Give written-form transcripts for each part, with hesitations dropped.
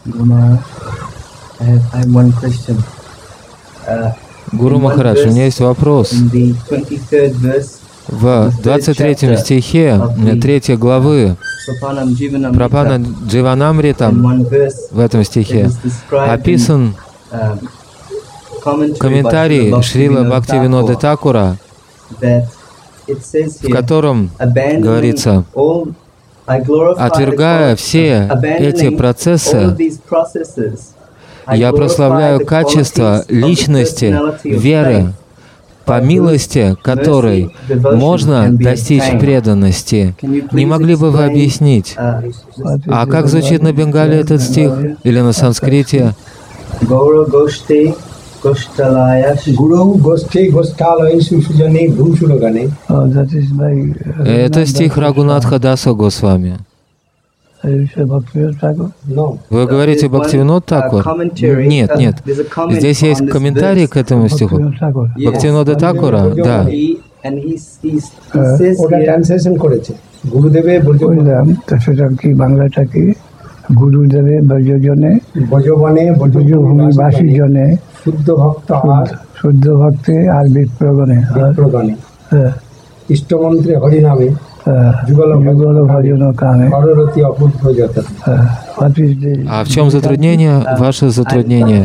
Гуру Махарадж, у меня есть вопрос. В 23 стихе 3 главы Прапана Дживанамритам в этом стихе описан комментарий Шрила Бхактивинода Такура, в котором говорится: отвергая все эти процессы, я прославляю качество личности веры, по милости которой можно достичь преданности. Не могли бы вы объяснить? А как звучит на бенгале этот стих? Или на санскрите? Это стих Рагунатха Даса Госвами. Вы говорите Бхактивинод Такур? Нет, нет. Здесь есть комментарий к этому стиху. Бхактивинода Такура, да. ইষ্টমন্ত্রে হরিনামে А в чем затруднение? Ваше затруднение?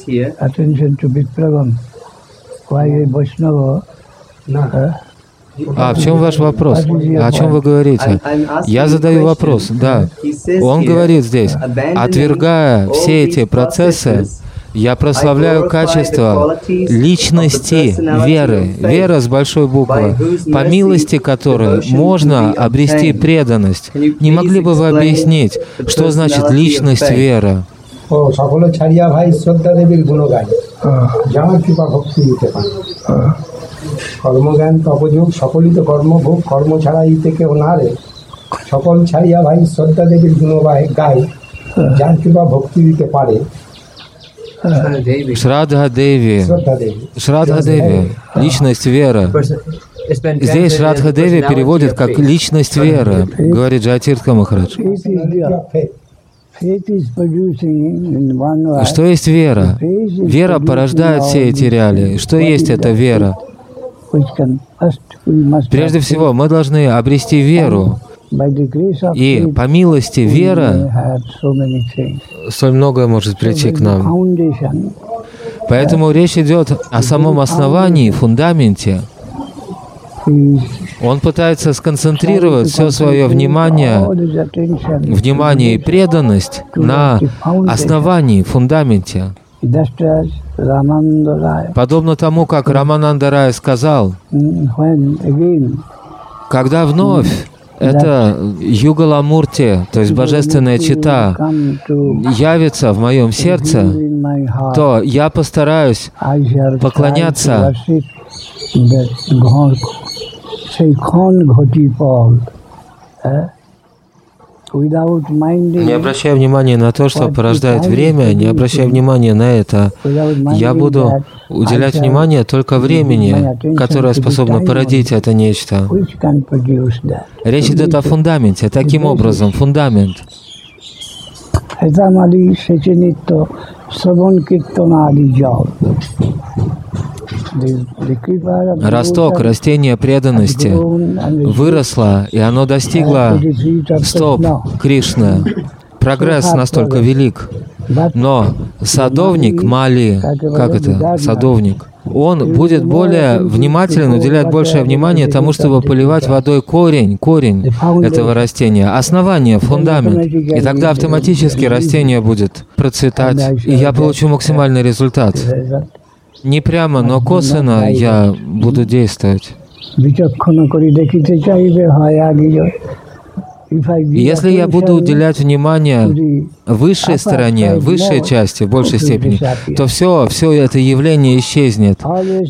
А в чем ваш вопрос? О чем вы говорите? Я задаю вопрос, да. Он говорит здесь: отвергая все эти процессы, я прославляю качество личности веры, вера с большой буквы, по милости которой можно обрести преданность. Не могли бы вы объяснить, что значит личность веры? কর্মজ্ঞান তপযোগ সকলিত কর্মভোগ কর্ম ছাড়া ই থেকে ওনারে সকল ছাড়িয়া ভাই শ্রদ্ধা দেবীর গুণগায় গায় যার কৃপা ভক্তি দিতে পারে Шрадха Деви, Шрадха Деви, личность веры. Здесь Шрадха Деви переводит как личность веры, говорит Джайатиртха Махарадж. Что есть вера? Вера порождает все эти реалии. Что есть эта вера? Прежде всего, мы должны обрести веру. И по милости веры столь многое может прийти к нам. Поэтому речь идет о самом основании, фундаменте. Он пытается сконцентрировать все свое внимание и преданность на основании, фундаменте. Подобно тому, как Рамананда Рай сказал, когда вновь эта Югаламурти, то есть Божественная Чита, явится в моем сердце, то я постараюсь поклоняться не обращая внимания на то, что порождает время, не обращая внимания на это, я буду уделять внимание только времени, которое способно породить это нечто. Речь идет о фундаменте. Таким образом, фундамент. Росток, растение преданности выросло, и оно достигло стоп Кришны. Прогресс настолько велик. Но садовник Мали, как это, садовник, он будет более внимателен, уделять большее внимание тому, чтобы поливать водой корень этого растения, основание, фундамент. И тогда автоматически растение будет процветать, и я получу максимальный результат. Не прямо, но косвенно я буду действовать. Если я буду уделять внимание высшей стороне, высшей части, в большей степени, то все это явление исчезнет.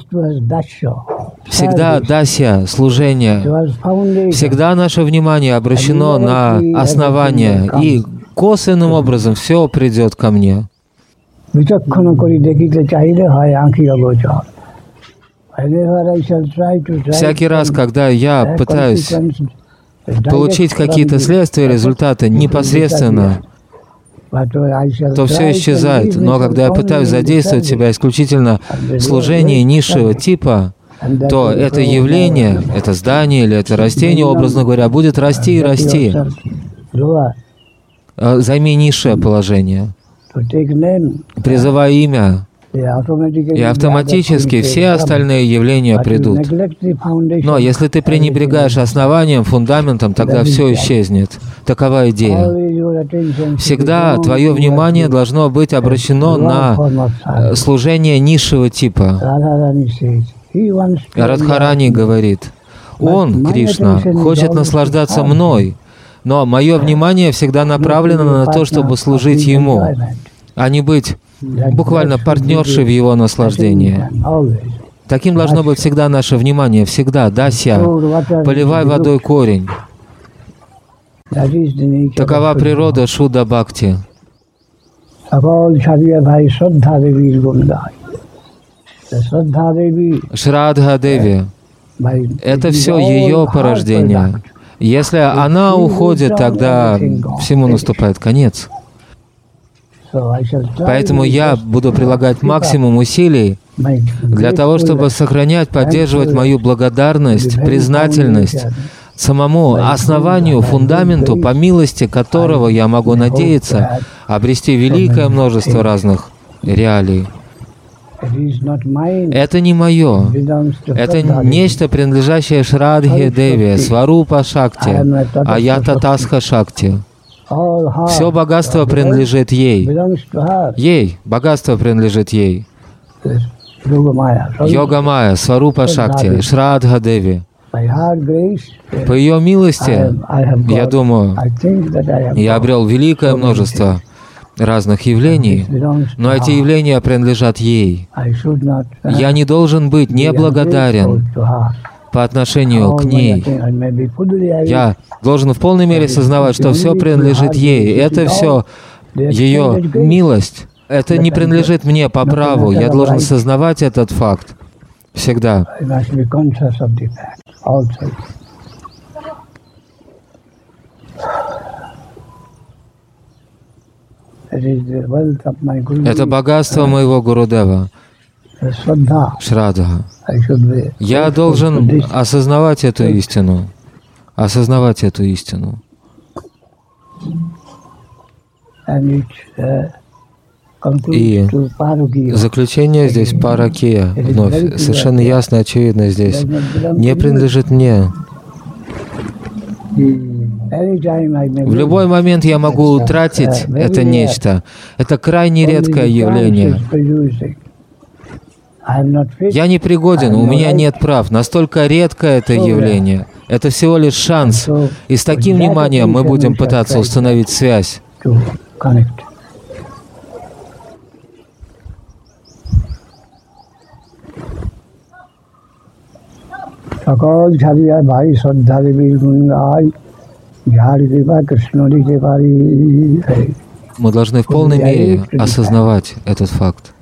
Всегда дасья, служение, всегда наше внимание обращено на основание, и косвенным образом все придет ко мне. Всякий раз, когда я пытаюсь получить какие-то следствия, результаты непосредственно то все исчезает. Но когда я пытаюсь задействовать себя исключительно в служении низшего типа, то это явление, это здание или это растение, образно говоря, будет расти и расти. Займи низшее положение, призывай имя, и автоматически все остальные явления придут. Но если ты пренебрегаешь основанием, фундаментом, тогда все исчезнет. Такова идея. Всегда твое внимание должно быть обращено на служение низшего типа. Радхарани говорит, он, Кришна, хочет наслаждаться мной, но мое внимание всегда направлено на то, чтобы служить ему, а не быть буквально партнершей в его наслаждении. Таким должно быть всегда наше внимание, всегда. Дася, поливай водой корень. Такова природа Шудда Бхакти. Шрадха Деви — это все ее порождение. Если она уходит, тогда всему наступает конец. Поэтому я буду прилагать максимум усилий для того, чтобы сохранять, поддерживать мою благодарность, признательность самому основанию, фундаменту, по милости которого я могу надеяться обрести великое множество разных реалий. Это не мое. Это нечто, принадлежащее Шрадхе Деви, Сварупа Шакти, Аята Тасха Шакти. Все богатство принадлежит ей. Ей. Богатство принадлежит ей. Йога Майя, Сварупа Шакти, Шрадха Деви. По ее милости, я думаю, я обрел великое множество разных явлений, но эти явления принадлежат ей. Я не должен быть неблагодарен по отношению к ней. Я должен в полной мере сознавать, что все принадлежит ей. Это все ее милость. Это не принадлежит мне по праву. Я должен сознавать этот факт всегда. Это богатство моего Гурудева, Шрадха. Я должен осознавать эту истину. Осознавать эту истину. И заключение здесь паракия, вновь, совершенно ясно, очевидно здесь, не принадлежит мне. В любой момент я могу утратить это нечто. Это крайне редкое явление. Я не пригоден, у меня нет прав. Настолько редкое это явление. Это всего лишь шанс. И с таким вниманием мы будем пытаться установить связь. Мы должны в полной мере осознавать этот факт.